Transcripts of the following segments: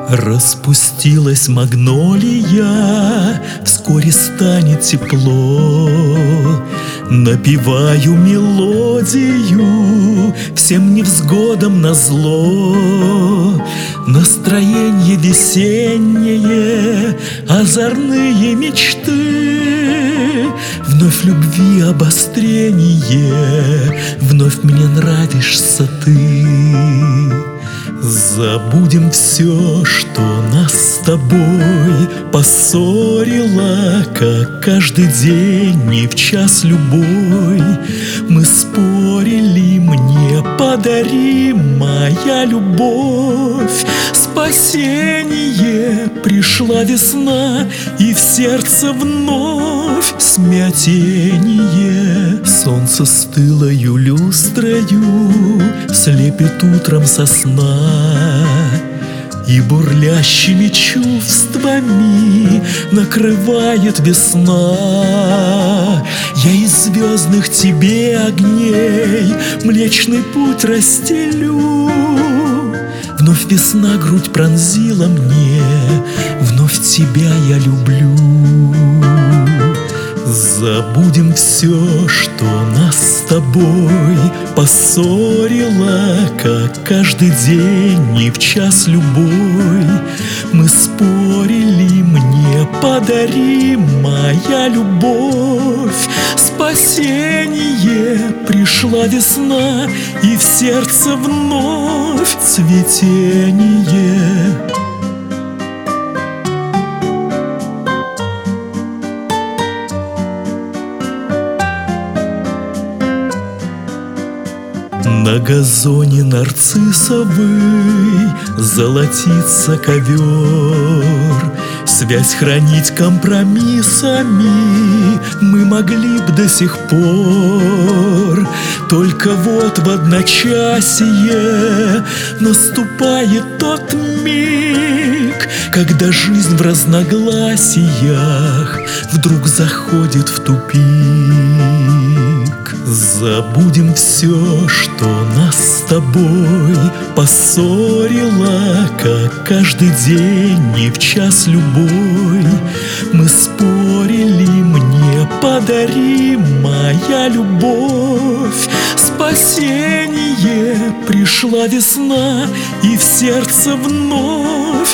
Распустилась магнолия, вскоре станет тепло. Напеваю мелодию всем невзгодам назло. Настроение весеннее, озорные мечты. Вновь любви обострение, вновь мне нравишься ты. Забудем все, что нас с тобой поссорило, как каждый день и в час любой. Мы спорили, мне подари, моя любовь, спасение. Пришла весна, и в сердце вновь смятение. Солнце стылою люстрою слепит утром со сна, и бурлящими чувствами накрывает весна. Я из звездных тебе огней Млечный путь расстелю. Вновь весна грудь пронзила мне, вновь тебя я люблю. Забудем все, что нас с тобой поссорило, как каждый день и в час любой. Мы спорили, мне подари, моя любовь, спасение. Пришла весна, и в сердце вновь цветение. На газоне нарциссовый золотится ковер. Связь хранить компромиссами мы могли б до сих пор. Только вот в одночасье наступает тот миг, когда жизнь в разногласиях вдруг заходит в тупик. Забудем все, что нас с тобой поссорило, как каждый день и в час любой. Мы спорили, мне подари, моя любовь, спасение. Пришла весна, и в сердце вновь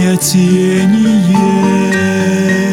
смятение.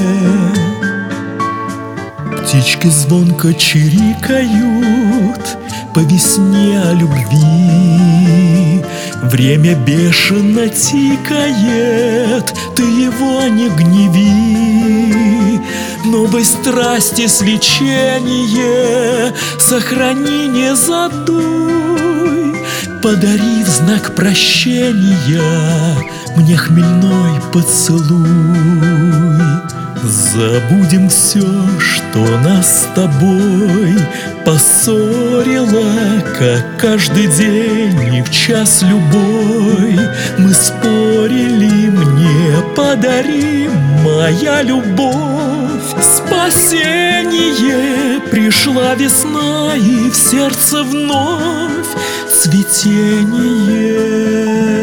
Птички звонко чирикают по весне о любви. Время бешено тикает, ты его не гневи. Новой страсти свечение сохрани, не задуй. Подари в знак прощения мне хмельной поцелуй. Забудем все, что нас с тобой поссорило, как каждый день и в час любой. Мы спорили, мне подари, моя любовь, спасение. Пришла весна, и в сердце вновь цветение.